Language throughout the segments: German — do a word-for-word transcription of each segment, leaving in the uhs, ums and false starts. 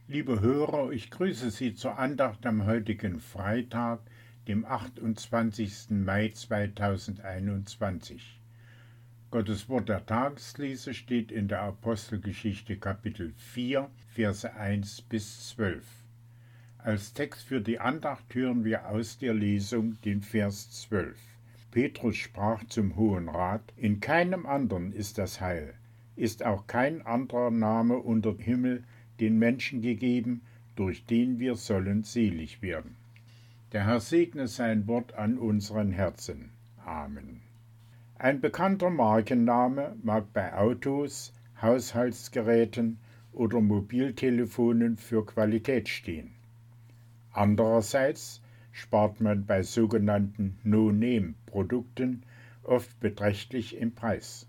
Liebe Hörer, ich grüße Sie zur Andacht am heutigen Freitag, dem achtundzwanzigsten Mai zweitausendeinundzwanzig. Gottes Wort der Tageslese steht in der Apostelgeschichte Kapitel vier, Verse eins bis zwölf. Als Text für die Andacht hören wir aus der Lesung den Vers zwölf. Petrus sprach zum Hohen Rat: In keinem anderen ist das Heil, ist auch kein anderer Name unter dem Himmel den Menschen gegeben, durch den wir sollen selig werden. Der Herr segne sein Wort an unseren Herzen. Amen. Ein bekannter Markenname mag bei Autos, Haushaltsgeräten oder Mobiltelefonen für Qualität stehen. Andererseits spart man bei sogenannten No-Name-Produkten oft beträchtlich im Preis.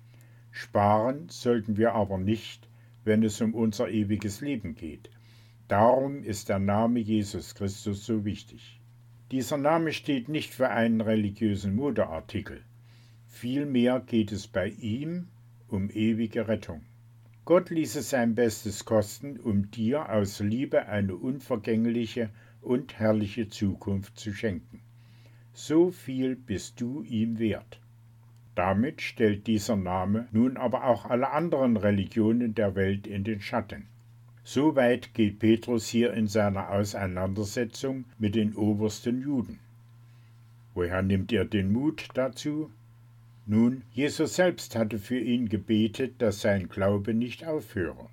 Sparen sollten wir aber nicht, wenn es um unser ewiges Leben geht. Darum ist der Name Jesus Christus so wichtig. Dieser Name steht nicht für einen religiösen Modeartikel. Vielmehr geht es bei ihm um ewige Rettung. Gott ließ es sein Bestes kosten, um dir aus Liebe eine unvergängliche und herrliche Zukunft zu schenken. So viel bist du ihm wert. Damit stellt dieser Name nun aber auch alle anderen Religionen der Welt in den Schatten. So weit geht Petrus hier in seiner Auseinandersetzung mit den obersten Juden. Woher nimmt er den Mut dazu? Nun, Jesus selbst hatte für ihn gebetet, dass sein Glaube nicht aufhöre.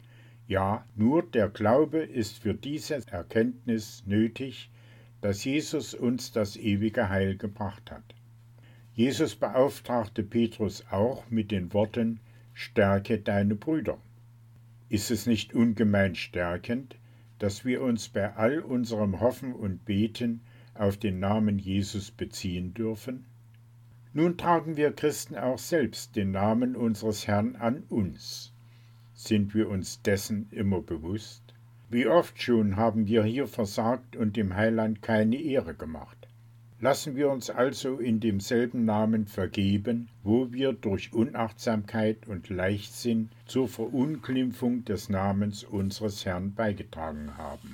Ja, nur der Glaube ist für diese Erkenntnis nötig, dass Jesus uns das ewige Heil gebracht hat. Jesus beauftragte Petrus auch mit den Worten: Stärke deine Brüder. Ist es nicht ungemein stärkend, dass wir uns bei all unserem Hoffen und Beten auf den Namen Jesus beziehen dürfen? Nun tragen wir Christen auch selbst den Namen unseres Herrn an uns. Sind wir uns dessen immer bewusst? Wie oft schon haben wir hier versagt und dem Heiland keine Ehre gemacht. Lassen wir uns also in demselben Namen vergeben, wo wir durch Unachtsamkeit und Leichtsinn zur Verunglimpfung des Namens unseres Herrn beigetragen haben.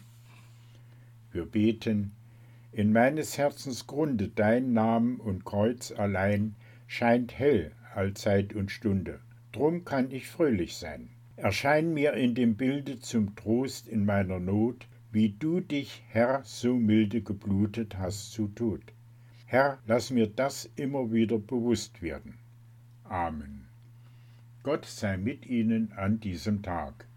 Wir beten: In meines Herzens Grunde dein Namen und Kreuz allein scheint hell allzeit und Stunde, drum kann ich fröhlich sein. Erschein mir in dem Bilde zum Trost in meiner Not, wie du dich, Herr, so milde geblutet hast zu Tod. Herr, lass mir das immer wieder bewusst werden. Amen. Gott sei mit Ihnen an diesem Tag.